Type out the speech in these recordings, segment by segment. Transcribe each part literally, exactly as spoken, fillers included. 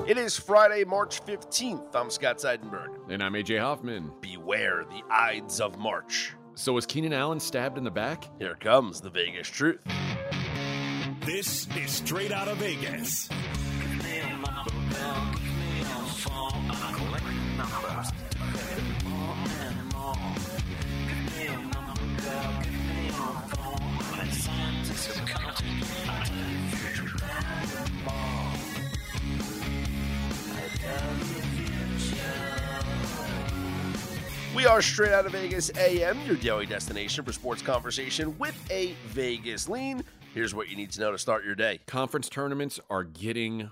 It is Friday, March fifteenth. I'm Scott Seidenberg. And I'm A J Hoffman. Beware the Ides of March. So was Keenan Allen stabbed in the back? Here comes the Vegas truth. This is Straight Out of Vegas. We are Straight Out of Vegas A M, your daily destination for sports conversation with a Vegas lean. Here's what you need to know to start your day. Conference tournaments are getting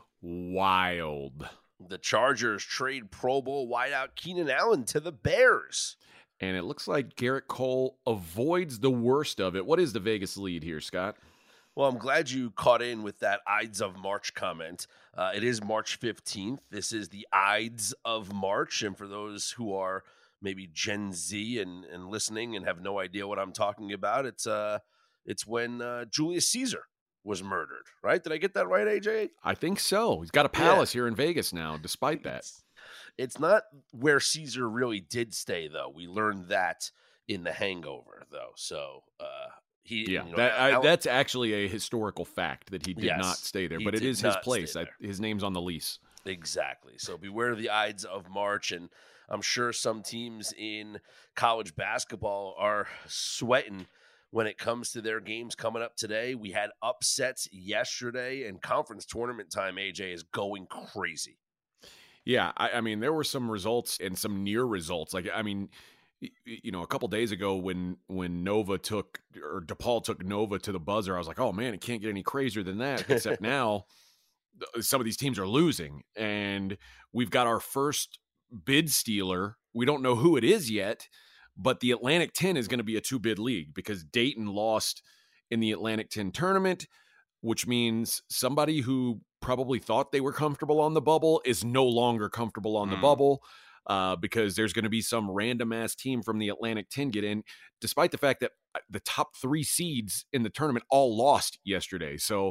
wild. The Chargers trade Pro Bowl wideout Keenan Allen to the Bears. And it looks like Garrett Cole avoids the worst of it. What is the Vegas lead here, Scott? Well, I'm glad you caught in with that Ides of March comment. Uh, it is March fifteenth. This is the Ides of March. And for those who are maybe Gen Z and, and listening and have no idea what I'm talking about, it's uh, it's when uh, Julius Caesar was murdered, right? Did I get that right, A J? I think so. He's got a palace yeah. here in Vegas now, despite that. It's, it's not where Caesar really did stay, though. We learned that in The Hangover, though. So uh, he, yeah, you know, that, Al- I, that's actually a historical fact that he did yes, not stay there, but it is his place. I, his name's on the lease. Exactly. So beware the Ides of March, and I'm sure some teams in college basketball are sweating when it comes to their games coming up today. We had upsets yesterday, and conference tournament time, A J, is going crazy. Yeah, I, I mean, there were some results and some near results. Like, I mean, you know, a couple days ago when when Nova took, or DePaul took Nova to the buzzer, I was like, oh, man, it can't get any crazier than that, except now some of these teams are losing, and we've got our first bid stealer. We don't know who it is yet, but the Atlantic ten is going to be a two-bid league because Dayton lost in the Atlantic ten tournament, which means somebody who probably thought they were comfortable on the bubble is no longer comfortable on mm. the bubble uh, because there's going to be some random-ass team from the Atlantic ten get in, despite the fact that the top three seeds in the tournament all lost yesterday. So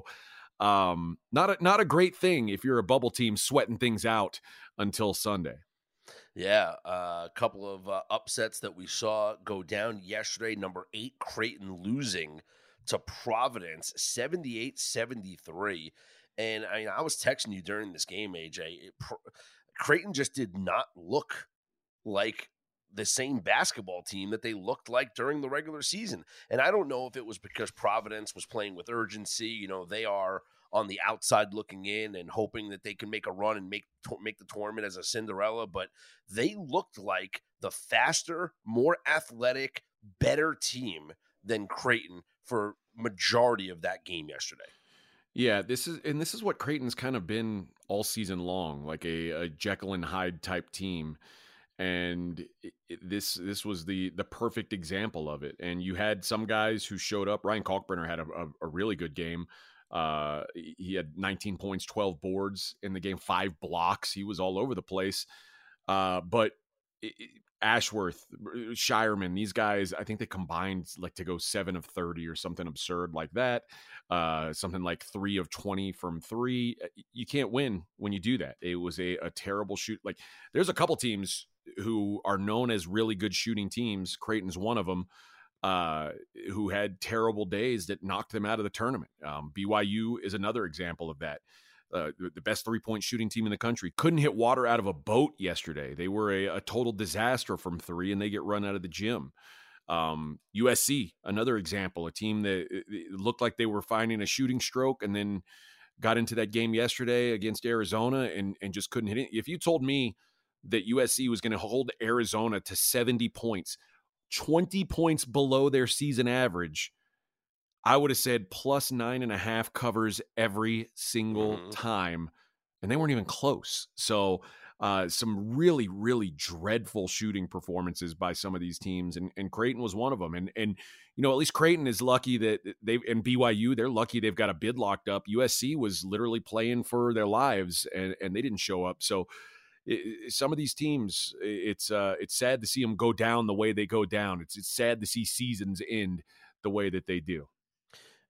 um, not a, not a great thing if you're a bubble team sweating things out until Sunday. Yeah, uh, a couple of uh, upsets that we saw go down yesterday. Number eight, Creighton losing to Providence, seventy-eight seventy-three. And I, I was texting you during this game, A J. It, Creighton just did not look like the same basketball team that they looked like during the regular season. And I don't know if it was because Providence was playing with urgency. You know, they are on the outside looking in and hoping that they can make a run and make make the tournament as a Cinderella, but they looked like the faster, more athletic, better team than Creighton for majority of that game yesterday. Yeah, this is and this is what Creighton's kind of been all season long, like a, a Jekyll and Hyde type team. And it, it, this this was the the perfect example of it. And you had some guys who showed up. Ryan Kalkbrenner had a, a, a really good game. Uh, he had nineteen points, twelve boards in the game, five blocks. He was all over the place. Uh, but it, it, Ashworth, Shireman, these guys, I think they combined like to go seven of thirty or something absurd like that. Uh, something like three of twenty from three. You can't win when you do that. It was a, a terrible shoot. Like there's a couple teams who are known as really good shooting teams. Creighton's one of them. Uh, who had terrible days that knocked them out of the tournament. Um, B Y U is another example of that. Uh, the best three-point shooting team in the country couldn't hit water out of a boat yesterday. They were a, a total disaster from three, and they get run out of the gym. Um, U S C, another example, a team that it looked like they were finding a shooting stroke and then got into that game yesterday against Arizona and, and just couldn't hit it. If you told me that U S C was going to hold Arizona to seventy points, twenty points below their season average, I would have said plus nine and a half covers every single mm-hmm. time. And they weren't even close. So uh, some really, really dreadful shooting performances by some of these teams. And, and Creighton was one of them. And, and, you know, at least Creighton is lucky that they've, and B Y U, they're lucky they've got a bid locked up. U S C was literally playing for their lives and, and they didn't show up. So It, some of these teams, it's uh, it's sad to see them go down the way they go down. It's it's sad to see seasons end the way that they do.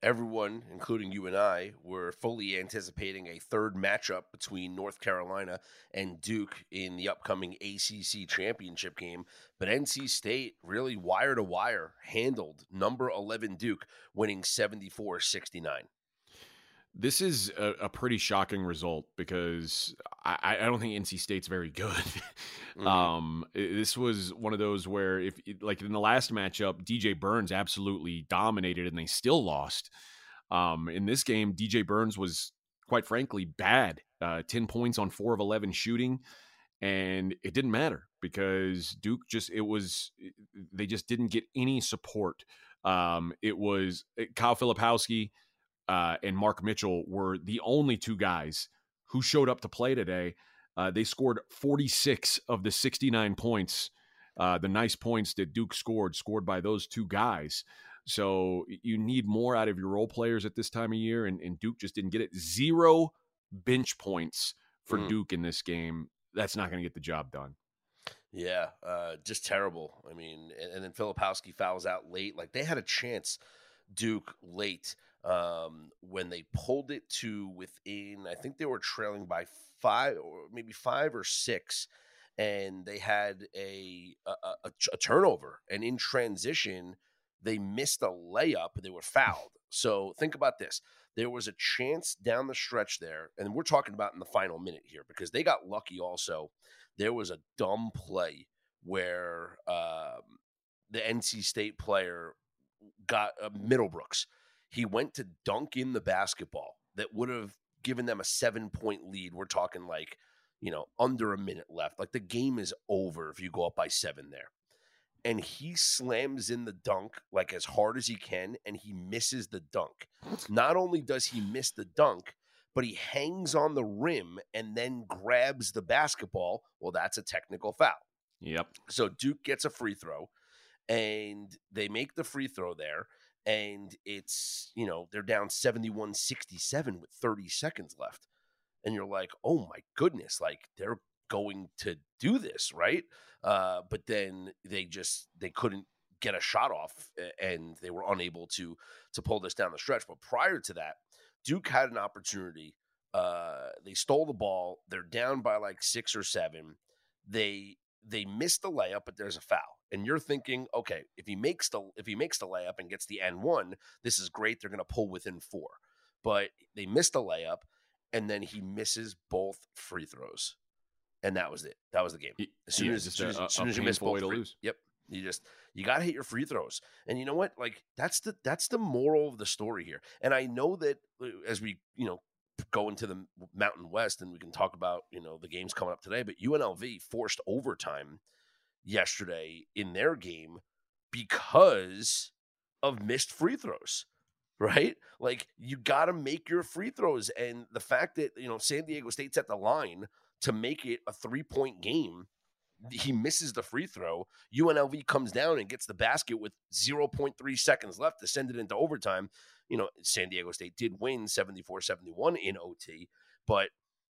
everyone, including you and I, were fully anticipating a third matchup between North Carolina and Duke in the upcoming A C C championship game. But N C State really wire to wire handled number eleven Duke, winning seventy-four sixty-nine. This is a, a pretty shocking result because I, I don't think N C State's very good. mm-hmm. um, this was one of those where, if like in the last matchup, D J Burns absolutely dominated and they still lost. Um, in this game, D J Burns was, quite frankly, bad. Uh, ten points on four of eleven shooting, and it didn't matter because Duke just it was they just didn't get any support. Um, it was Kyle Filipowski. Uh, and Mark Mitchell were the only two guys who showed up to play today. Uh, they scored forty-six of the sixty-nine points, uh, the nice points that Duke scored, scored by those two guys. So you need more out of your role players at this time of year, and, and Duke just didn't get it. Zero bench points for mm. Duke in this game. That's not going to get the job done. Yeah, uh, just terrible. I mean, and, and then Filipowski fouls out late. Like, they had a chance, Duke, late. Um, when they pulled it to within, I think they were trailing by five or maybe five or six, and they had a a, a, a turnover. And in transition, they missed a layup. They were fouled. So think about this. There was a chance down the stretch there, and we're talking about in the final minute here because they got lucky also. There was a dumb play where um, the N C State player got uh, Middlebrooks. He went to dunk in the basketball that would have given them a seven-point lead. We're talking like, you know, under a minute left. Like, the game is over if you go up by seven there. And he slams in the dunk like as hard as he can, and he misses the dunk. Not only does he miss the dunk, but he hangs on the rim and then grabs the basketball. Well, that's a technical foul. Yep. So Duke gets a free throw, and they make the free throw there. And it's, you know, they're down seventy-one sixty-seven with thirty seconds left. And you're like, oh, my goodness, like they're going to do this, right? Uh, but then they just they couldn't get a shot off, and they were unable to to pull this down the stretch. But prior to that, Duke had an opportunity. Uh, they stole the ball. They're down by like six or seven. They they missed the layup, but there's a foul. And you're thinking, okay, if he makes the if he makes the layup and gets the N one, this is great. They're going to pull within four. But they missed the layup, and then he misses both free throws, and that was it. That was the game. As soon yeah, as, as, soon as, a, as, soon as you miss both, free, lose. Yep, you just you got to hit your free throws. And you know what? Like that's the that's the moral of the story here. And I know that as we you know go into the Mountain West, and we can talk about you know the games coming up today, but U N L V forced overtime yesterday in their game because of missed free throws, right? Like you got to make your free throws. And the fact that, you know, San Diego State's at the line to make it a three point game, he misses the free throw. U N L V comes down and gets the basket with zero point three seconds left to send it into overtime. You know, San Diego State did win seventy-four seventy-one in O T, but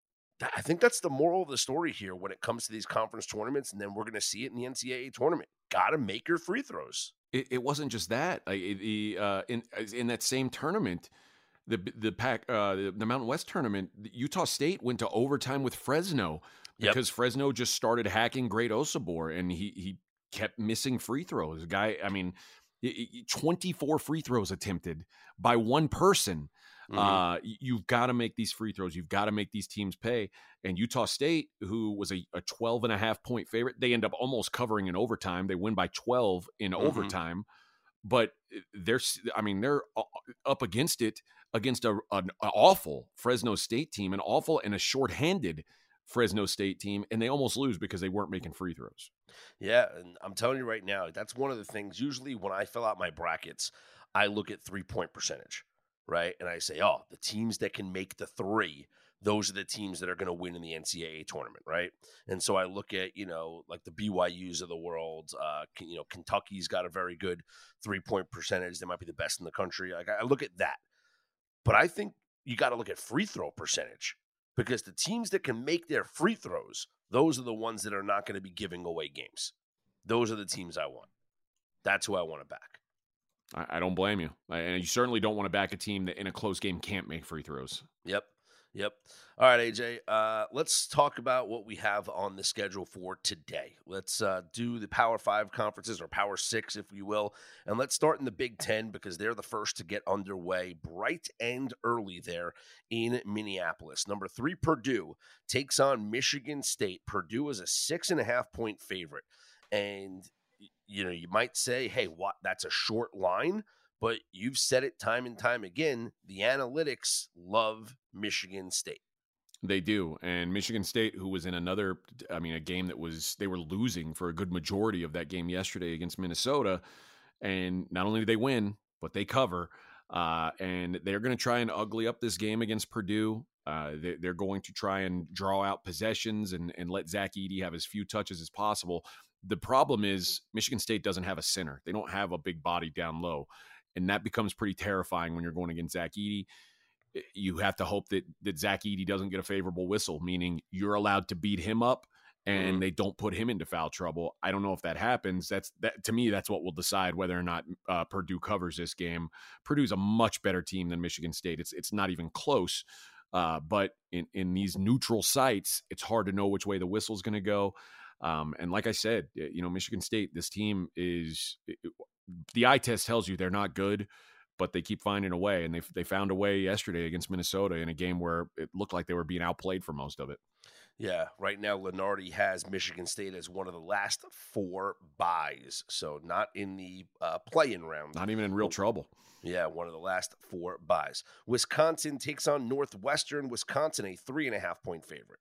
I think that's the moral of the story here when it comes to these conference tournaments, and then we're going to see it in the N C double A tournament. Got to make your free throws. It, it wasn't just that. Like the uh, in in that same tournament, the the pack uh, the, the Mountain West tournament, Utah State went to overtime with Fresno because yep. Fresno just started hacking Great Osobor, and he he kept missing free throws. The guy, I mean, twenty-four free throws attempted by one person. Mm-hmm. Uh, you've got to make these free throws. You've got to make these teams pay. And Utah State, who was a, a twelve and a half point favorite, they end up almost covering in overtime. They win by twelve in mm-hmm. overtime, but they're, I mean, they're up against it against a, an awful Fresno State team, an awful and a shorthanded Fresno State team. And they almost lose because they weren't making free throws. Yeah. And I'm telling you right now, that's one of the things. Usually when I fill out my brackets, I look at three point percentage. Right. And I say, oh, the teams that can make the three, those are the teams that are going to win in the N C double A tournament. Right. And so I look at, you know, like the B Y Us of the world. Uh, you know, Kentucky's got a very good three point percentage. They might be the best in the country. Like I look at that. But I think you got to look at free throw percentage because the teams that can make their free throws, those are the ones that are not going to be giving away games. Those are the teams I want. That's who I want to back. I, I don't blame you. And you certainly don't want to back a team that in a close game can't make free throws. Yep. Yep. All right, A J, uh, let's talk about what we have on the schedule for today. Let's uh, do the Power Five conferences, or Power Six, if you will. And let's start in the Big Ten, because they're the first to get underway bright and early there in Minneapolis. Number three, Purdue takes on Michigan State. Purdue is a six and a half point favorite. And, you know, you might say, hey, what? That's a short line. But you've said it time and time again, the analytics love Michigan State. They do. And Michigan State, who was in another, I mean, a game that was, they were losing for a good majority of that game yesterday against Minnesota. And not only do they win, but they cover. Uh, and they're going to try and ugly up this game against Purdue. Uh, they, they're going to try and draw out possessions and, and let Zach Edey have as few touches as possible. The problem is Michigan State doesn't have a center. They don't have a big body down low. And that becomes pretty terrifying when you're going against Zach Edey. You have to hope that, that Zach Edey doesn't get a favorable whistle, meaning you're allowed to beat him up and mm-hmm. they don't put him into foul trouble. I don't know if that happens. That's that to me, that's what will decide whether or not uh, Purdue covers this game. Purdue's a much better team than Michigan State. It's it's not even close. Uh, but in, in these neutral sites, it's hard to know which way the whistle's going to go. Um, and like I said, you know, Michigan State, this team is it, the eye test tells you they're not good, but they keep finding a way. And they they found a way yesterday against Minnesota in a game where it looked like they were being outplayed for most of it. Yeah, right now Lenardi has Michigan State as one of the last four buys, so not in the uh, play-in round. Not even in real trouble. Yeah, one of the last four buys. Wisconsin takes on Northwestern. Wisconsin, a three and a half point favorite.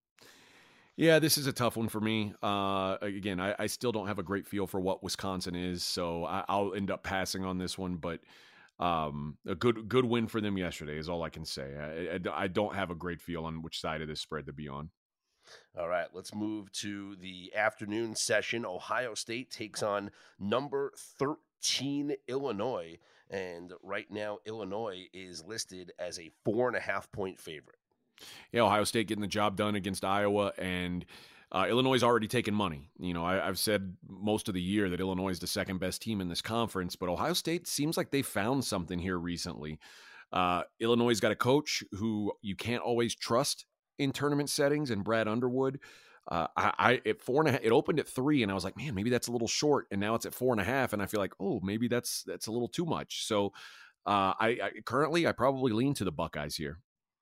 Yeah, this is a tough one for me. Uh, again, I, I still don't have a great feel for what Wisconsin is, so I, I'll end up passing on this one. But um, a good good win for them yesterday is all I can say. I, I, I don't have a great feel on which side of this spread to be on. All right, let's move to the afternoon session. Ohio State takes on number thirteen Illinois, and right now Illinois is listed as a four and a half point favorite. Yeah, Ohio State getting the job done against Iowa, and uh, Illinois has already taken money. You know, I, I've said most of the year that Illinois is the second best team in this conference, but Ohio State seems like they found something here recently. Uh, Illinois has got a coach who you can't always trust in tournament settings, and Brad Underwood. Uh, I, I at four and a half, it opened at three, and I was like, man, maybe that's a little short, and now it's at four and a half, and I feel like, oh, maybe that's that's a little too much. So, uh, I, I currently I probably lean to the Buckeyes here.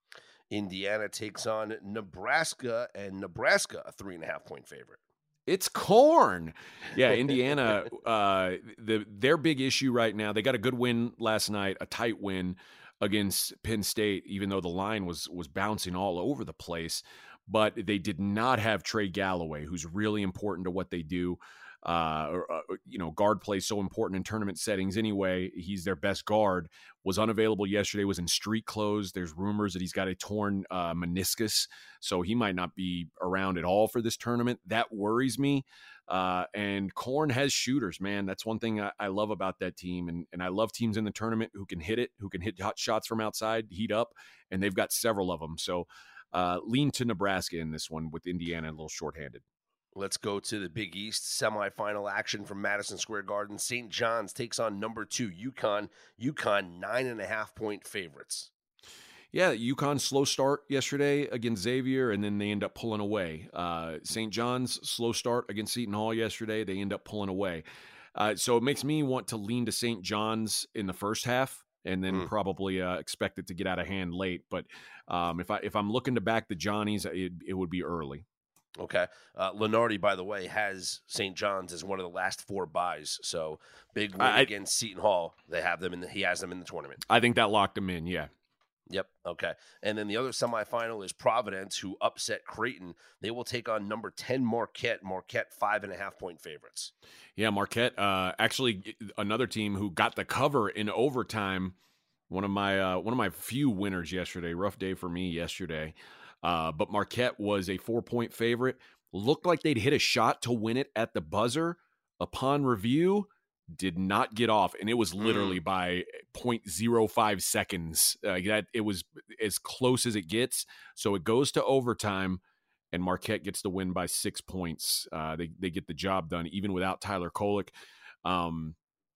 Indiana takes on Nebraska, and Nebraska a three and a half point favorite. It's corn. Yeah, Indiana, uh, the their big issue right now, they got a good win last night, a tight win against Penn State, even though the line was was bouncing all over the place. But they did not have Trey Galloway, who's really important to what they do. Uh, or, uh, you know, guard play so important in tournament settings anyway. He's their best guard. Was unavailable yesterday, was in street clothes. There's rumors that he's got a torn uh, meniscus, so he might not be around at all for this tournament. That worries me. Uh, and Corn has shooters, man. That's one thing I, I love about that team. And, and I love teams in the tournament who can hit it, who can hit hot shots from outside, heat up, and they've got several of them. So uh, lean to Nebraska in this one with Indiana a little shorthanded. Let's go to the Big East semifinal action from Madison Square Garden. Saint John's takes on number two UConn. UConn nine and a half point favorites. Yeah, UConn slow start yesterday against Xavier, and then they end up pulling away. Uh, Saint John's slow start against Seton Hall yesterday. They end up pulling away. Uh, so it makes me want to lean to Saint John's in the first half, and then mm. probably uh, expect it to get out of hand late. But um, if I if I'm looking to back the Johnnies, it, it would be early. Okay. Uh, Lenardi, by the way, has Saint John's as one of the last four buys. So big win I, against Seton Hall. They have them in the, he has them in the tournament. I think that locked them in. Yeah. Yep. Okay. And then the other semifinal is Providence, who upset Creighton. They will take on number ten Marquette. Marquette five and a half point favorites. Yeah, Marquette. Uh, actually, another team who got the cover in overtime. One of my uh, one of my few winners yesterday. Rough day for me yesterday. Uh, but Marquette was a four-point favorite. Looked like they'd hit a shot to win it at the buzzer. Upon review, did not get off, and it was literally mm. by zero point zero five seconds. Uh, that it was as close as it gets. So it goes to overtime, and Marquette gets the win by six points. Uh, they they get the job done even without Tyler Kolek. Um,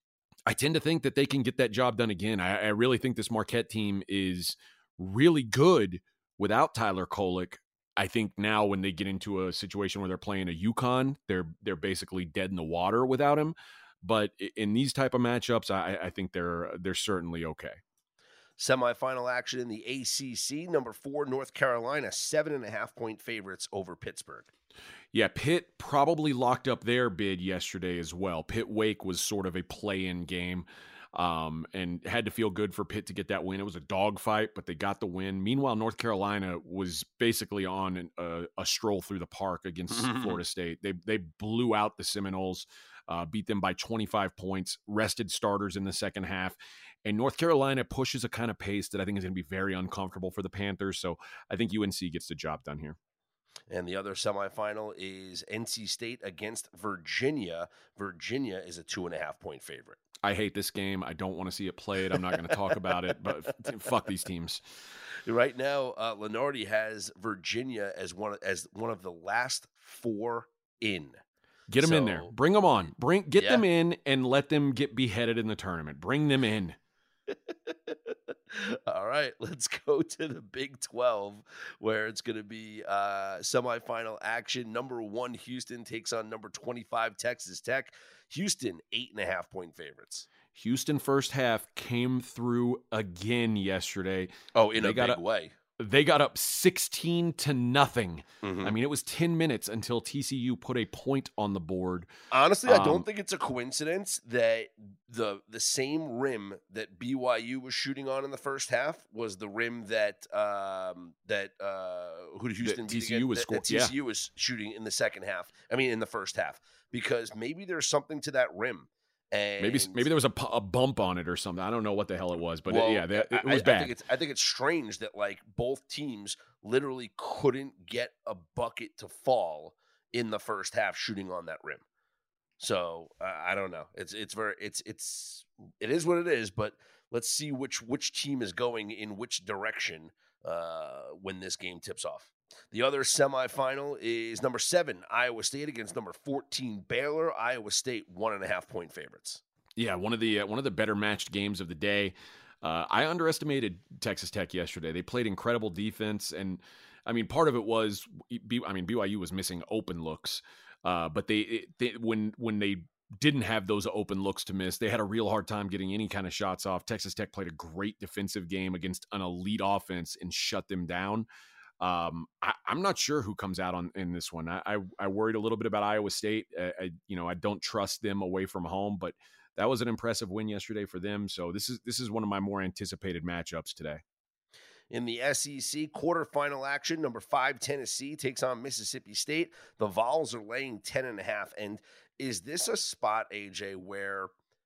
I tend to think that they can get that job done again. I, I really think this Marquette team is really good without Tyler Kolek. I think now when they get into a situation where they're playing a UConn, they're they're basically dead in the water without him. But in these type of matchups, I, I think they're they're certainly okay. Semifinal action in the A C C. Number four, North Carolina, seven and a half point favorites over Pittsburgh. Yeah, Pitt probably locked up their bid yesterday as well. Pitt-Wake was sort of a play-in game, um, and had to feel good for Pitt to get that win. It was a dogfight, but they got the win. Meanwhile, North Carolina was basically on an, a, a stroll through the park against Florida State. They they blew out the Seminoles, uh, beat them by twenty-five points, rested starters in the second half. And North Carolina pushes a kind of pace that I think is going to be very uncomfortable for the Panthers. So I think U N C gets the job done here. And the other semifinal is N C State against Virginia. Virginia is a two and a half point favorite. I hate this game. I don't want to see it played. I'm not going to talk about it, but fuck these teams. Right now, uh, Lenardi has Virginia as one as one of the last four in. Get them so, in there. Bring them on. Bring get yeah. them in and let them get beheaded in the tournament. Bring them in. All right, let's go to the Big twelve, where it's going to be uh, semifinal action. Number one, Houston takes on number twenty-five, Texas Tech. Houston, eight and a half point favorites. Houston first half came through again yesterday. Oh, in they a got big a, way. They got up sixteen to nothing. Mm-hmm. I mean, it was ten minutes until T C U put a point on the board. Honestly, um, I don't think it's a coincidence that the the same rim that B Y U was shooting on in the first half was the rim that um, that uh, who did Houston that beat T C U again? was that, scoring. that T C U was shooting in the second half. I mean, in the first half, because maybe there's something to that rim. And maybe maybe there was a, a bump on it or something. I don't know what the hell it was, but well, it, yeah, that, it I, was I, bad. I think, it's, I think it's strange that like both teams literally couldn't get a bucket to fall in the first half shooting on that rim. So uh, I don't know. It's it's very it's it's it is what it is. But let's see which which team is going in which direction uh, when this game tips off. The other semifinal is number seven, Iowa State against number fourteen, Baylor. Iowa State, one and a half point favorites. Yeah, one of the uh, one of the better matched games of the day. Uh, I underestimated Texas Tech yesterday. They played incredible defense, and I mean, part of it was, B, I mean, B Y U was missing open looks, uh, but they, they when when they didn't have those open looks to miss, they had a real hard time getting any kind of shots off. Texas Tech played a great defensive game against an elite offense and shut them down. Um, I, I'm not sure who comes out on in this one. I, I, I worried a little bit about Iowa State. I, I, you know, I don't trust them away from home, but that was an impressive win yesterday for them. So this is this is one of my more anticipated matchups today. In the S E C quarterfinal action, number five Tennessee takes on Mississippi State. The Vols are laying ten and a half. And is this a spot, A J, where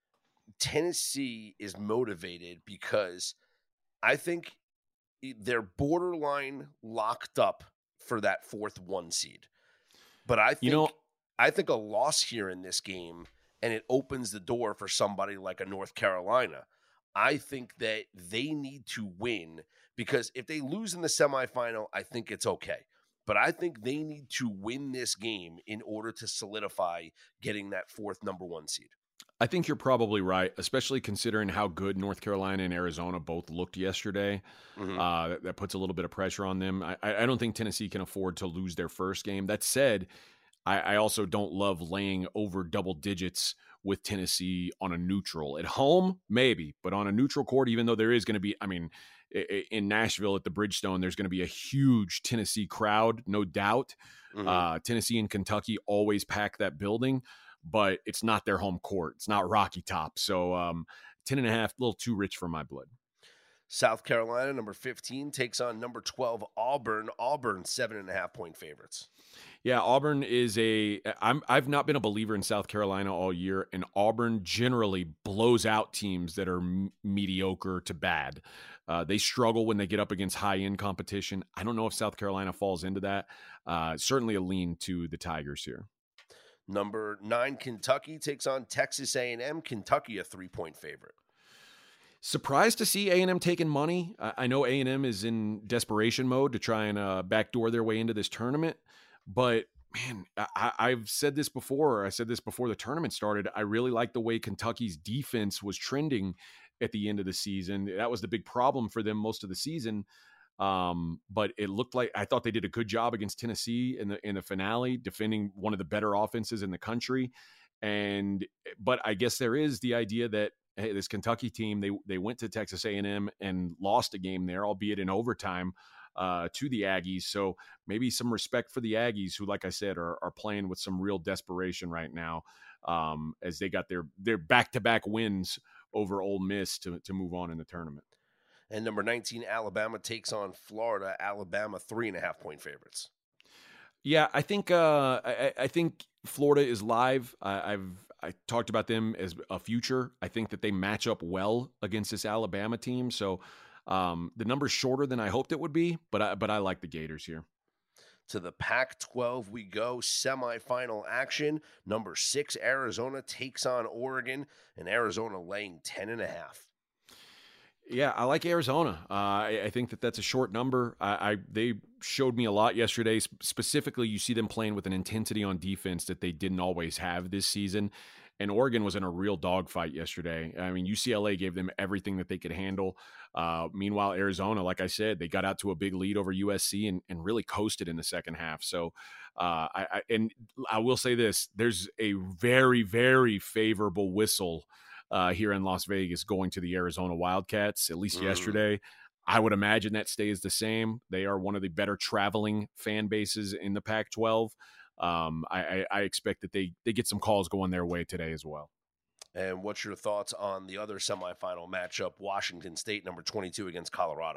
Tennessee is motivated because I think they're borderline locked up for that fourth one seed. But I think you know, I think a loss here in this game, and it opens the door for somebody like a North Carolina. I think that they need to win, because if they lose in the semifinal, I think it's okay. But I think they need to win this game in order to solidify getting that fourth number one seed. I think you're probably right, especially considering how good North Carolina and Arizona both looked yesterday. Mm-hmm. Uh, that, that puts a little bit of pressure on them. I, I don't think Tennessee can afford to lose their first game. That said, I, I also don't love laying over double digits with Tennessee on a neutral. At home, maybe, but on a neutral court, even though there is going to be, I mean, in Nashville at the Bridgestone, there's going to be a huge Tennessee crowd, no doubt. Mm-hmm. Uh, Tennessee and Kentucky always pack that building, but it's not their home court. It's not Rocky Top. So um, ten and a half, a little too rich for my blood. South Carolina, number fifteen, takes on number twelve, Auburn. Auburn, seven and a half point favorites. Yeah, Auburn is a I'm I've not been a believer in South Carolina all year, and Auburn generally blows out teams that are m- mediocre to bad. Uh, they struggle when they get up against high-end competition. I don't know if South Carolina falls into that. Uh, certainly a lean to the Tigers here. Number nine, Kentucky takes on Texas A and M. Kentucky, a three-point favorite. Surprised to see A and M taking money. I, I know A and M is in desperation mode to try and uh, backdoor their way into this tournament, but man, I, I've said this before. I said this before the tournament started. I really like the way Kentucky's defense was trending at the end of the season. That was the big problem for them most of the season. Um, but it looked like I thought they did a good job against Tennessee in the in the finale, defending one of the better offenses in the country. And but I guess there is the idea that hey, this Kentucky team, they they went to Texas A and M and lost a game there, albeit in overtime, uh, to the Aggies. So maybe some respect for the Aggies, who, like I said, are are playing with some real desperation right now, um, as they got their their back to back wins over Ole Miss to to move on in the tournament. And number nineteen, Alabama takes on Florida. Alabama three and a half point favorites. Yeah, I think uh, I, I think Florida is live. I, I've I talked about them as a future. I think that they match up well against this Alabama team. So um, the number's shorter than I hoped it would be, but I, but I like the Gators here. To the Pac twelve we go, semifinal action. Number six, Arizona takes on Oregon, and Arizona laying ten and a half. Yeah, I like Arizona. Uh, I, I think that that's a short number. I, I they showed me a lot yesterday. Specifically, you see them playing with an intensity on defense that they didn't always have this season. And Oregon was in a real dogfight yesterday. I mean, U C L A gave them everything that they could handle. Uh, meanwhile, Arizona, like I said, they got out to a big lead over U S C and, and really coasted in the second half. So, uh, I, I and I will say this: there's a very, very favorable whistle Uh, here in Las Vegas going to the Arizona Wildcats, at least mm. yesterday. I would imagine that stays the same. They are one of the better traveling fan bases in the Pac twelve. Um, I, I, I expect that they, they get some calls going their way today as well. And what's your thoughts on the other semifinal matchup, Washington State, number twenty-two against Colorado?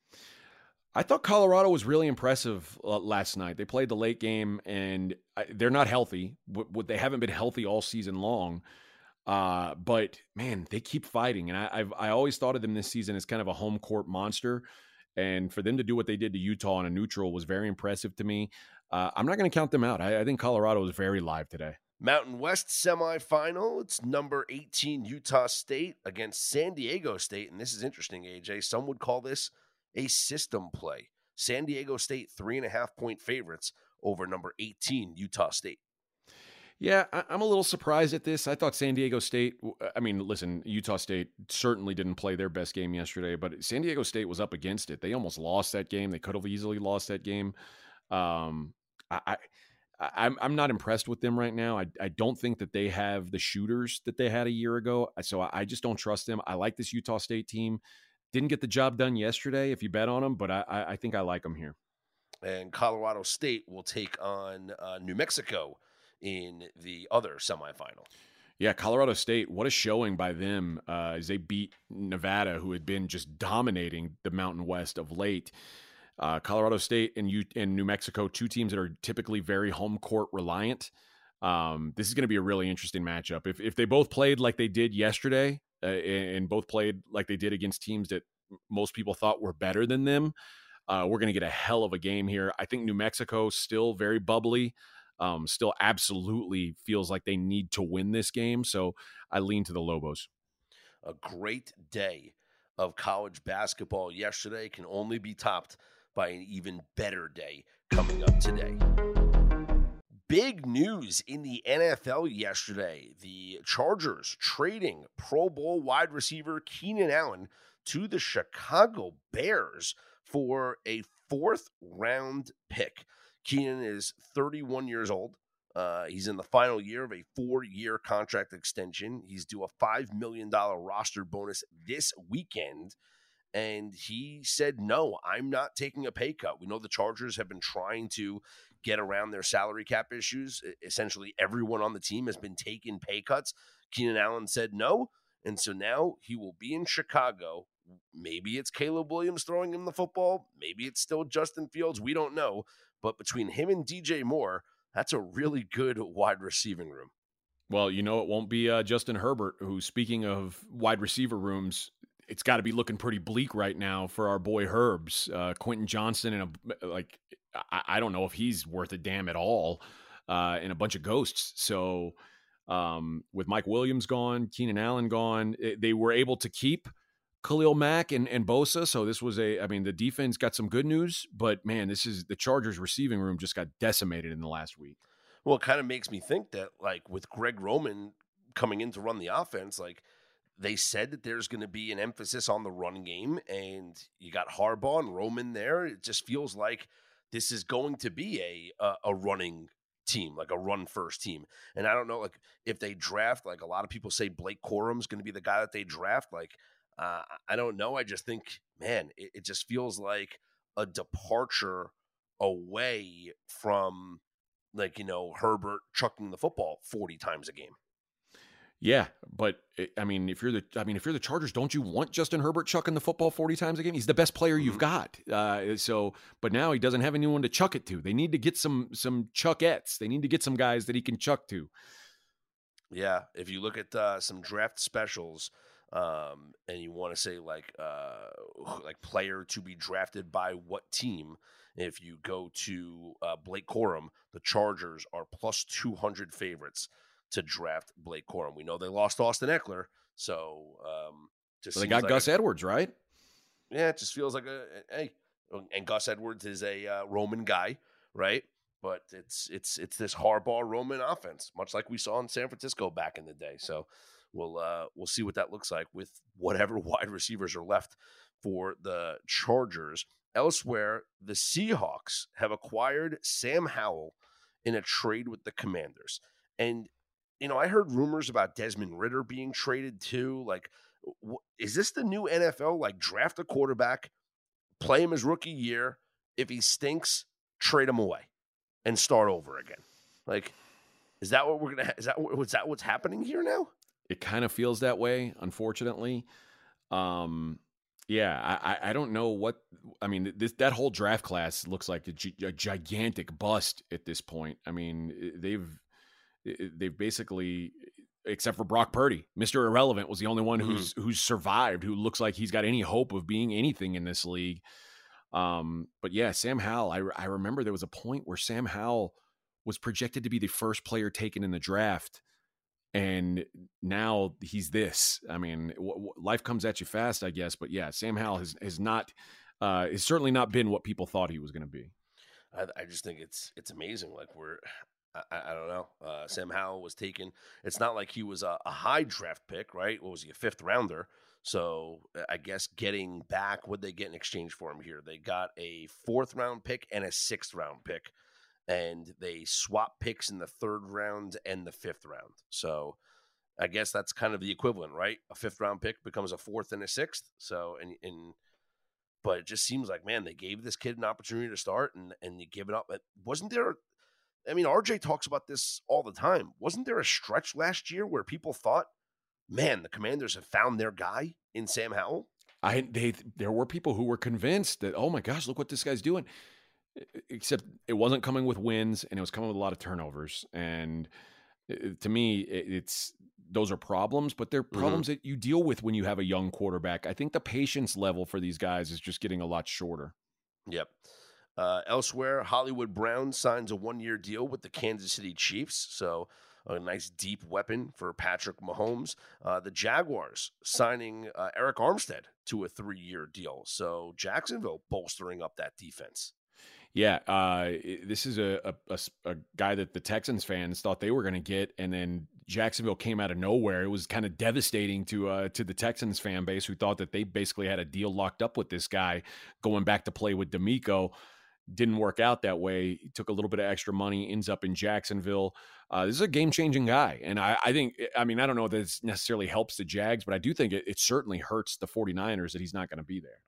I thought Colorado was really impressive uh, last night. They played the late game, and I, they're not healthy. W- w- they haven't been healthy all season long. Uh, but man, they keep fighting. And I, I've, I always thought of them this season as kind of a home court monster. And for them to do what they did to Utah on a neutral was very impressive to me. Uh, I'm not going to count them out. I, I think Colorado is very live today. Mountain West semifinal. It's number eighteen, Utah State against San Diego State. And this is interesting, A J. Some would call this a system play. San Diego State, three and a half point favorites over number eighteen, Utah State. Yeah, I'm a little surprised at this. I thought San Diego State, I mean, listen, Utah State certainly didn't play their best game yesterday, but San Diego State was up against it. They almost lost that game. They could have easily lost that game. Um, I, I, I'm, I'm not impressed with them right now. I, I don't think that they have the shooters that they had a year ago, so I, I just don't trust them. I like this Utah State team. Didn't get the job done yesterday if you bet on them, but I, I think I like them here. And Colorado State will take on uh, New Mexico in the other semifinal. Yeah, Colorado State, what a showing by them uh, as they beat Nevada, who had been just dominating the Mountain West of late. Uh, Colorado State and, U- and New Mexico, two teams that are typically very home court reliant. Um, this is going to be a really interesting matchup. If if they both played like they did yesterday uh, and both played like they did against teams that most people thought were better than them, uh, we're going to get a hell of a game here. I think New Mexico still very bubbly. Um, still absolutely feels like they need to win this game. So I lean to the Lobos. A great day of college basketball yesterday can only be topped by an even better day coming up today. Big news in the N F L yesterday. The Chargers trading Pro Bowl wide receiver Keenan Allen to the Chicago Bears for a fourth round pick. Keenan is thirty-one years old. Uh, he's in the final year of a four-year contract extension. He's due a five million dollars roster bonus this weekend. And he said, no, I'm not taking a pay cut. We know the Chargers have been trying to get around their salary cap issues. Essentially, everyone on the team has been taking pay cuts. Keenan Allen said no. And so now he will be in Chicago. Maybe it's Caleb Williams throwing him the football. Maybe it's still Justin Fields. We don't know. But between him and D J Moore, that's a really good wide receiving room. Well, you know, it won't be uh, Justin Herbert, who, speaking of wide receiver rooms, it's got to be looking pretty bleak right now for our boy Herbs. Uh, Quentin Johnson, and a, like, I, I don't know if he's worth a damn at all, uh, and a bunch of ghosts. So um, with Mike Williams gone, Keenan Allen gone, it, they were able to keep Khalil Mack and, and Bosa. So this was a, I mean, the defense got some good news, but man, this is the Chargers receiving room just got decimated in the last week. Well, it kind of makes me think that, like, with Greg Roman coming in to run the offense, like, they said that there's going to be an emphasis on the run game, and you got Harbaugh and Roman there. It just feels like this is going to be a a, a running team, like a run first team. And I don't know, like, if they draft, like, a lot of people say Blake Corum's going to be the guy that they draft. Like, uh, I don't know. I just think, man, it, it just feels like a departure away from, like, you know, Herbert chucking the football forty times a game. Yeah, but it, I mean, if you're the, I mean, if you're the Chargers, don't you want Justin Herbert chucking the football forty times a game? He's the best player you've got. Uh, so, but now he doesn't have anyone to chuck it to. They need to get some some chuckettes. They need to get some guys that he can chuck to. Yeah, if you look at uh, some draft specials, um, and you want to say like uh, like player to be drafted by what team, if you go to uh, Blake Corum, the Chargers are plus two hundred favorites to draft Blake Corum. We know they lost Austin Eckler, so um, just well, they got like Gus a, Edwards, right? Yeah, it just feels like a, a hey, and Gus Edwards is a uh, Roman guy, right? But it's it's it's this Harbaugh Roman offense, much like we saw in San Francisco back in the day. So we'll uh, we'll see what that looks like with whatever wide receivers are left for the Chargers. Elsewhere, the Seahawks have acquired Sam Howell in a trade with the Commanders, and you know, I heard rumors about Desmond Ridder being traded too. Like, wh- is this the new N F L? Like, draft a quarterback, play him his rookie year. If he stinks, trade him away and start over again. Like, is that what we're gonna? Ha- is that what- is that what's happening here now? It kind of feels that way, unfortunately. Um, yeah, I, I I don't know what. I mean, this that whole draft class looks like a, gi- a gigantic bust at this point. I mean, they've. They've basically, except for Brock Purdy, Mister Irrelevant was the only one who's mm-hmm. who's survived, who looks like he's got any hope of being anything in this league. Um, but yeah, Sam Howell, I, I remember there was a point where Sam Howell was projected to be the first player taken in the draft, and now he's this. I mean, w- w- life comes at you fast, I guess. But yeah, Sam Howell has has not, uh, has certainly not been what people thought he was going to be. I, I just think it's it's amazing. Like we're. I, I don't know. Uh, Sam Howell was taken. It's not like he was a, a high draft pick, right? What was he, a fifth rounder? So I guess getting back, what they get in exchange for him here? They got a fourth round pick and a sixth round pick, and they swap picks in the third round and the fifth round. So I guess that's kind of the equivalent, right? A fifth round pick becomes a fourth and a sixth. So and in. But it just seems like, man, they gave this kid an opportunity to start, and and you give it up. Wasn't there? I mean, R J talks about this all the time. Wasn't there a stretch last year where people thought, man, the Commanders have found their guy in Sam Howell? I they there were people who were convinced that, oh my gosh, look what this guy's doing. Except it wasn't coming with wins, and it was coming with a lot of turnovers. And it, to me, it, it's those are problems, but they're problems mm-hmm. that you deal with when you have a young quarterback. I think the patience level for these guys is just getting a lot shorter. Yep. Uh, elsewhere, Hollywood Brown signs a one-year deal with the Kansas City Chiefs, so a nice deep weapon for Patrick Mahomes. Uh, the Jaguars signing uh, Eric Armstead to a three-year deal, so Jacksonville bolstering up that defense. Yeah, uh, this is a, a, a guy that the Texans fans thought they were going to get, and then Jacksonville came out of nowhere. It was kind of devastating to uh, to the Texans fan base, who thought that they basically had a deal locked up with this guy going back to play with D'Amico. Didn't work out that way. He took a little bit of extra money, ends up in Jacksonville. Uh, this is a game-changing guy. And I, I think, I mean, I don't know that this necessarily helps the Jags, but I do think it, it certainly hurts the 49ers that he's not going to be there.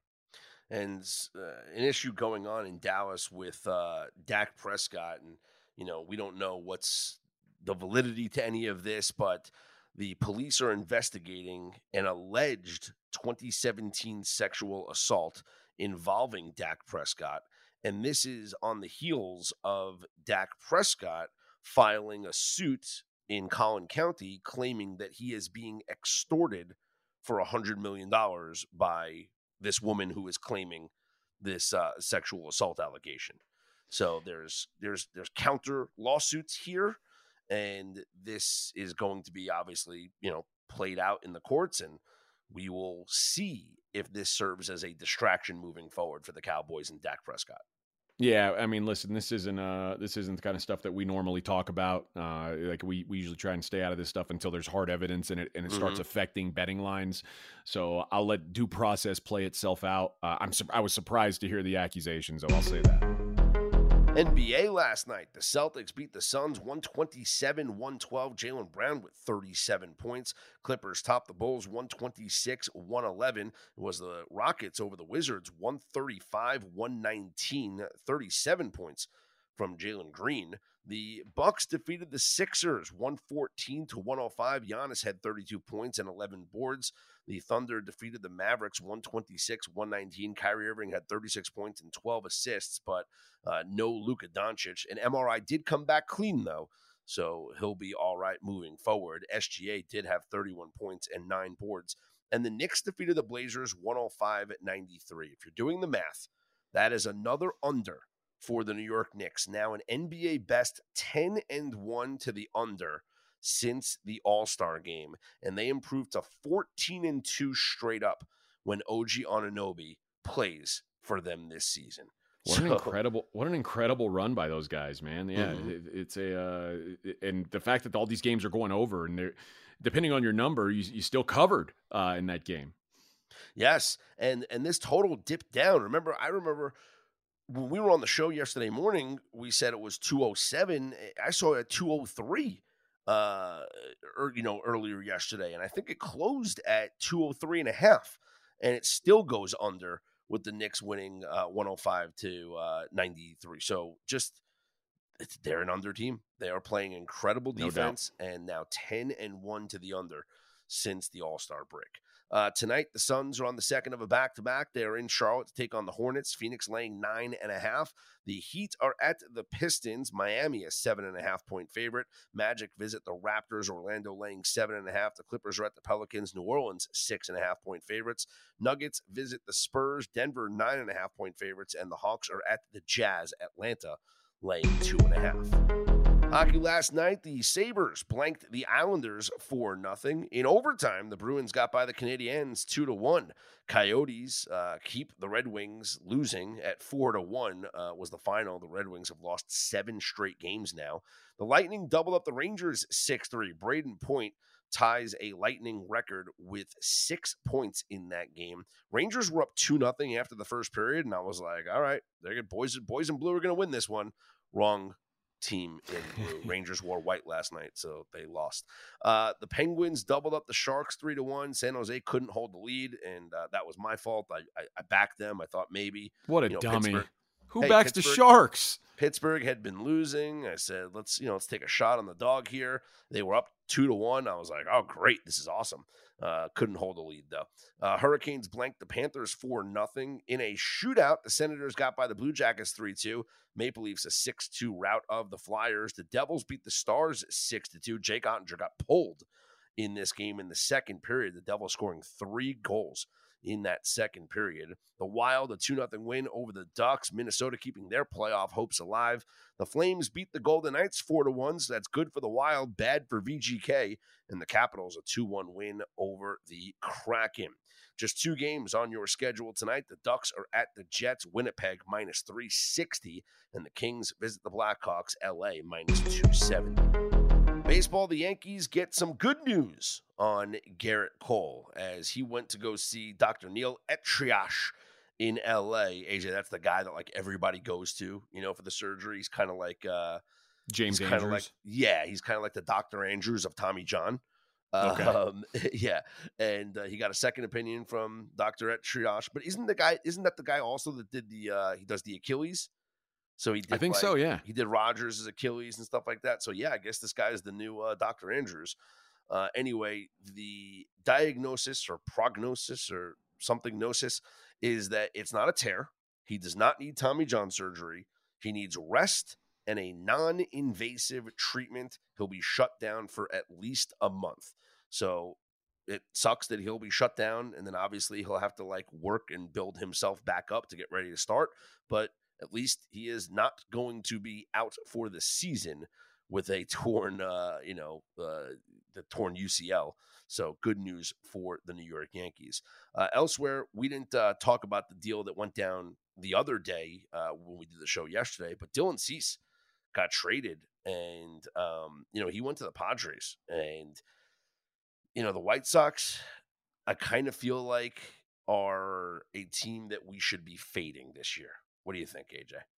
And uh, an issue going on in Dallas with uh, Dak Prescott. And, you know, we don't know what's the validity to any of this, but the police are investigating an alleged twenty seventeen sexual assault involving Dak Prescott. And this is on the heels of Dak Prescott filing a suit in Collin County claiming that he is being extorted for one hundred million dollars by this woman who is claiming this uh, sexual assault allegation. So there's there's there's counter lawsuits here, and this is going to be obviously, you know, played out in the courts, and we will see if this serves as a distraction moving forward for the Cowboys and Dak Prescott. Yeah, I mean, listen, this isn't uh this isn't the kind of stuff that we normally talk about. Uh, like we, we usually try and stay out of this stuff until there's hard evidence and it and it mm-hmm. starts affecting betting lines. So I'll let due process play itself out. Uh, I'm su- I was surprised to hear the accusations, so I'll say that. N B A last night, the Celtics beat the Suns one twenty-seven one twelve. Jaylen Brown with thirty-seven points. Clippers topped the Bulls one twenty-six one eleven. It was the Rockets over the Wizards one thirty-five one nineteen. thirty-seven points from Jalen Green. The Bucks defeated the Sixers one fourteen to one oh five. Giannis had thirty-two points and eleven boards. The Thunder defeated the Mavericks one twenty-six one nineteen. Kyrie Irving had thirty-six points and twelve assists, but uh, no Luka Doncic. And M R I did come back clean, though, so he'll be all right moving forward. S G A did have thirty-one points and nine boards. And the Knicks defeated the Blazers one oh five ninety-three. If you're doing the math, that is another under for the New York Knicks. Now an N B A best ten and one to the under since the All-Star game, and they improved to fourteen and two straight up when O G Anunoby plays for them this season. What so, an incredible, what an incredible run by those guys, man! Yeah, mm-hmm. it, it's a, uh, and the fact that all these games are going over, and they're depending on your number, you, you still covered uh, in that game. Yes, and and this total dipped down. Remember, I remember. When we were on the show yesterday morning, we said it was two oh seven. I saw it at two oh three, uh, or, you know, earlier yesterday. And I think it closed at two oh three and a half. And it still goes under with the Knicks winning uh, one oh five to ninety-three. So just, it's, they're an under team. They are playing incredible defense, no and now ten and one to the under since the All-Star break. Uh, tonight, the Suns are on the second of a back-to-back. They are in Charlotte to take on the Hornets. Phoenix laying nine and a half. The Heat are at the Pistons. Miami a seven and a half point favorite. Magic visit the Raptors. Orlando laying seven and a half. The Clippers are at the Pelicans. New Orleans six and a half point favorites. Nuggets visit the Spurs. Denver nine and a half point favorites, and the Hawks are at the Jazz. Atlanta laying two and a half. Hockey last night, the Sabres blanked the Islanders four nothing. In overtime, the Bruins got by the Canadiens two to one. Coyotes uh, keep the Red Wings losing at four to one uh, was the final. The Red Wings have lost seven straight games now. The Lightning doubled up the Rangers six three. Braden Point ties a Lightning record with six points in that game. Rangers were up two nothing after the first period, and I was like, all right, they're good. Boys, boys in blue are going to win this one. Wrong team in blue. Rangers wore white last night, so they lost. Uh, the Penguins doubled up the Sharks three to one. San Jose couldn't hold the lead, and uh, that was my fault. I, I, I backed them. I thought maybe. What a you know, dummy! Pittsburgh, Who hey, backs Pittsburgh, the Sharks? Pittsburgh had been losing. I said, let's you know, let's take a shot on the dog here. They were up two to one. I was like, oh great, this is awesome. Uh, couldn't hold the lead though. Uh, Hurricanes blanked the Panthers four nothing in a shootout. The Senators got by the Blue Jackets three two. Maple Leafs a six two rout of the Flyers. The Devils beat the Stars six to two. Jake Ottinger got pulled in this game in the second period. The Devils scoring three goals in that second period. The Wild, a two nothing win over the Ducks. Minnesota keeping their playoff hopes alive. The Flames beat the Golden Knights four to one, so that's good for the Wild, bad for V G K. And the Capitals, a two one win over the Kraken. Just two games on your schedule tonight. The Ducks are at the Jets, Winnipeg, minus three sixty. And the Kings visit the Blackhawks, L A, minus two seventy. Baseball, the Yankees get some good news on Garrett Cole as he went to go see Doctor Neil Etriash in L A. A J, that's the guy that like everybody goes to, you know, for the surgery. He's kind of like uh, James he's Andrews. Like, yeah, he's kind of like the Doctor Andrews of Tommy John. Okay. Um, yeah, and uh, he got a second opinion from Doctor Etriash. But isn't the guy? Isn't that the guy also that did the? Uh, he does the Achilles. So he did, I think like, so, yeah. He did Rogers' Achilles and stuff like that. So, yeah, I guess this guy is the new uh, Doctor Andrews. Uh, anyway, the diagnosis or prognosis or something gnosis is that it's not a tear. He does not need Tommy John surgery. He needs rest and a non-invasive treatment. He'll be shut down for at least a month. So it sucks that he'll be shut down, and then obviously he'll have to like work and build himself back up to get ready to start. But at least he is not going to be out for the season, with a torn, uh, you know, uh, the torn U C L. So good news for the New York Yankees. Uh, elsewhere, we didn't uh, talk about the deal that went down the other day uh, when we did the show yesterday, but Dylan Cease got traded, and um, you know, he went to the Padres, and you know, the White Sox, I kind of feel like are a team that we should be fading this year. What do you think, A J?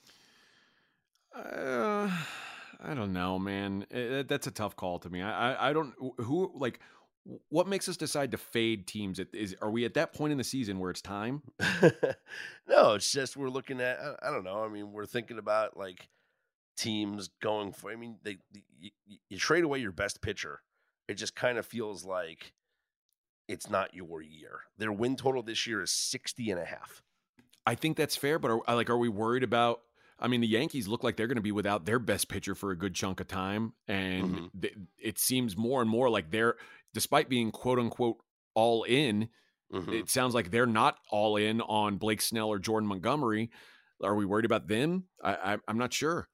Uh, I don't know, man. It, that's a tough call to me. I, I, I don't who like what makes us decide to fade teams. Is are we at that point in the season where it's time? No, it's just we're looking at. I, I don't know. I mean, we're thinking about like teams going for. I mean, they, they you, you trade away your best pitcher. It just kind of feels like it's not your year. Their win total this year is sixty and a half. I think that's fair, but are, like, are we worried about? I mean, the Yankees look like they're going to be without their best pitcher for a good chunk of time. And mm-hmm. th- it seems more and more like they're, despite being quote unquote all in, mm-hmm. it sounds like they're not all in on Blake Snell or Jordan Montgomery. Are we worried about them? I, I, I'm not sure.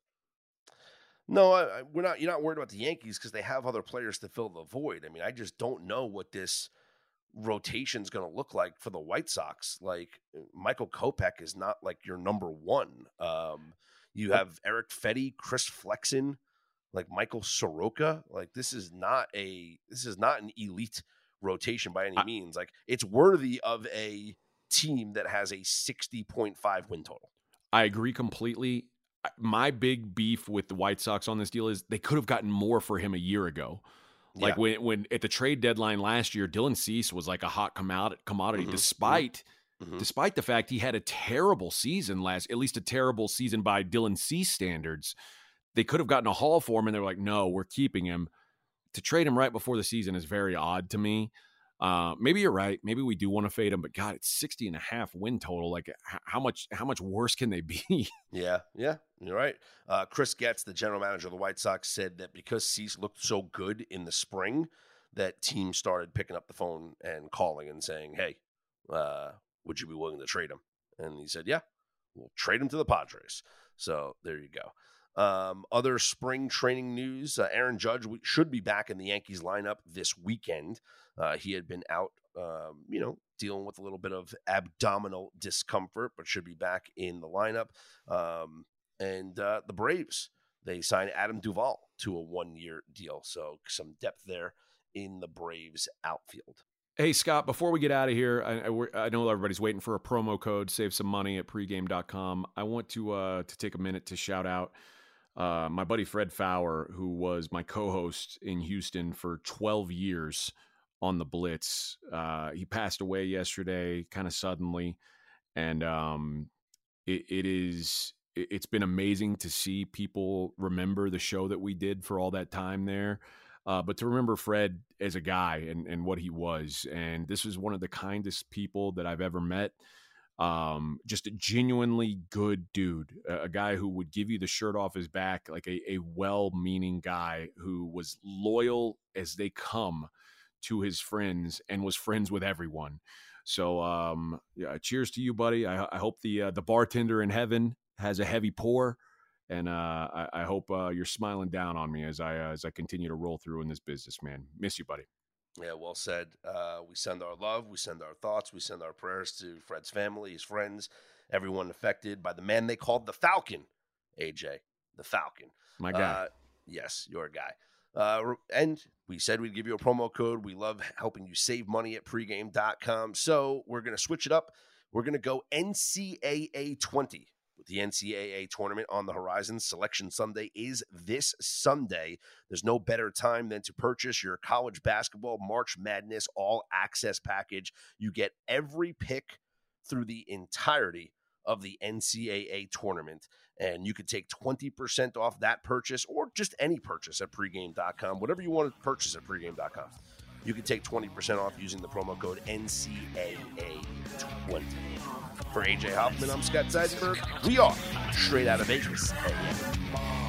No, I, I, we're not. You're not worried about the Yankees because they have other players to fill the void. I mean, I just don't know what this rotation is going to look like for the White Sox. Like Michael Kopech is not like your number one. Um, you have Eric Fetty, Chris Flexen, like Michael Soroka. Like this is not a this is not an elite rotation by any I, means. Like it's worthy of a team that has a sixty point five win total. I agree completely. My big beef with the White Sox on this deal is they could have gotten more for him a year ago. Like yeah. when, when at the trade deadline last year, Dylan Cease was like a hot commodity, commodity mm-hmm. despite, mm-hmm. despite the fact he had a terrible season last, at least a terrible season by Dylan Cease standards. They could have gotten a haul for him, and they're like, no, we're keeping him. To trade him right before the season is very odd to me. Uh, maybe you're right. Maybe we do want to fade him, but God, it's sixty and a half win total. Like how much, how much worse can they be? yeah. Yeah. You're right. Uh, Chris Getz, the general manager of the White Sox, said that because Cease looked so good in the spring that teams started picking up the phone and calling and saying, hey, uh, would you be willing to trade him? And he said, yeah, we'll trade him to the Padres. So there you go. Um, other spring training news, uh, Aaron Judge should be back in the Yankees lineup this weekend. Uh, he had been out, um, you know, dealing with a little bit of abdominal discomfort, but should be back in the lineup. Um, and uh, the Braves, they signed Adam Duvall to a one-year deal. So some depth there in the Braves outfield. Hey, Scott, before we get out of here, I, I, I know everybody's waiting for a promo code, save some money at pregame dot com. I want to uh, to take a minute to shout out uh, my buddy Fred Fowler, who was my co-host in Houston for twelve years on the Blitz. Uh, he passed away yesterday, kind of suddenly. And um, it, it is, it, it's been amazing to see people remember the show that we did for all that time there. Uh, but to remember Fred as a guy and, and what he was. And this was one of the kindest people that I've ever met. Um, just a genuinely good dude, a, a guy who would give you the shirt off his back, like a, a well-meaning guy who was loyal as they come to his friends and was friends with everyone. So, um, yeah, cheers to you, buddy. I, I hope the, uh, the bartender in heaven has a heavy pour, and, uh, I, I hope, uh, you're smiling down on me as I, uh, as I continue to roll through in this business, man. Miss you, buddy. Yeah, well said. Uh, we send our love, we send our thoughts, we send our prayers to Fred's family, his friends, everyone affected by the man they called the Falcon, A J, the Falcon. My guy. Uh, yes, your guy. Uh, and we said we'd give you a promo code. We love helping you save money at pregame dot com. So we're going to switch it up. We're going to go N C double A twenty with the N C double A tournament on the horizon. Selection Sunday is this Sunday. There's no better time than to purchase your college basketball March Madness all access package. You get every pick through the entirety of the N C double A tournament, and you could take twenty percent off that purchase or just any purchase at pregame dot com. Whatever you want to purchase at pregame dot com, you can take twenty percent off using the promo code N C double A twenty. For A J Hoffman, I'm Scott Seidenberg. We are Straight Out of Vegas.